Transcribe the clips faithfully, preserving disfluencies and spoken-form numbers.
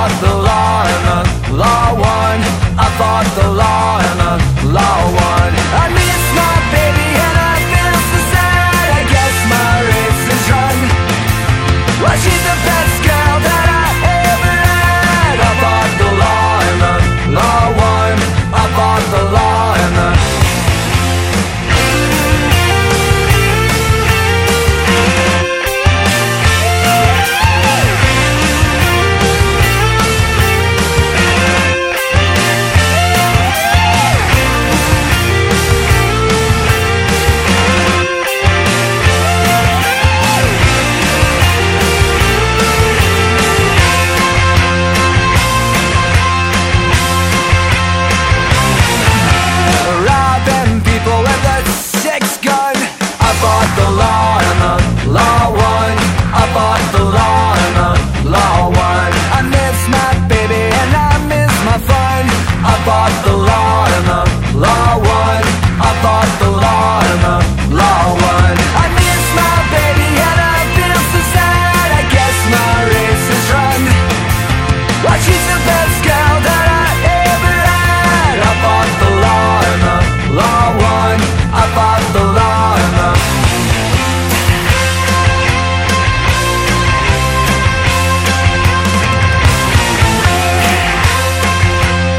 fought the law and the law won. I fought the law and the law won. I miss my baby and I feel so sad. I guess my race is run. Well, she's the best girl that I ever had. I fought the law and the law won. I fought the law and the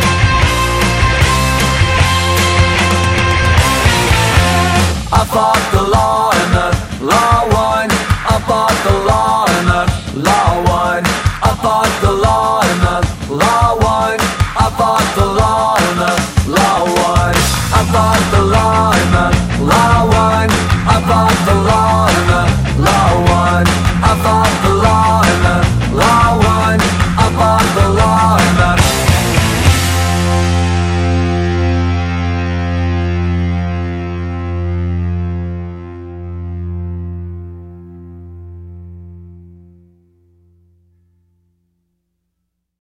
I fought